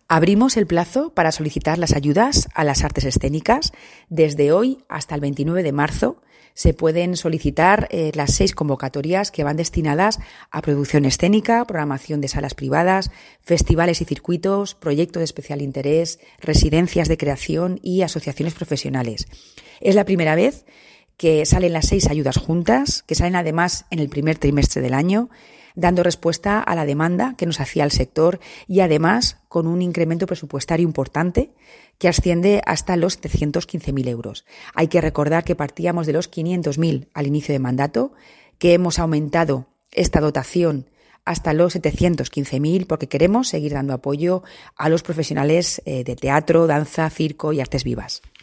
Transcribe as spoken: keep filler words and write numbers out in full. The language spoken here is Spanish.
Abrimos el plazo para solicitar las ayudas a las artes escénicas. Desde hoy hasta el veintinueve de marzo se pueden solicitar eh, las seis convocatorias que van destinadas a producción escénica, programación de salas privadas, festivales y circuitos, proyectos de especial interés, residencias de creación y asociaciones profesionales. Es la primera vez que salen las seis ayudas juntas, que salen además en el primer trimestre del año, dando respuesta a la demanda que nos hacía el sector y además con un incremento presupuestario importante que asciende hasta los setecientos quince mil euros. Hay que recordar que partíamos de los quinientos mil al inicio de mandato, que hemos aumentado esta dotación hasta los setecientos quince mil porque queremos seguir dando apoyo a los profesionales de teatro, danza, circo y artes vivas.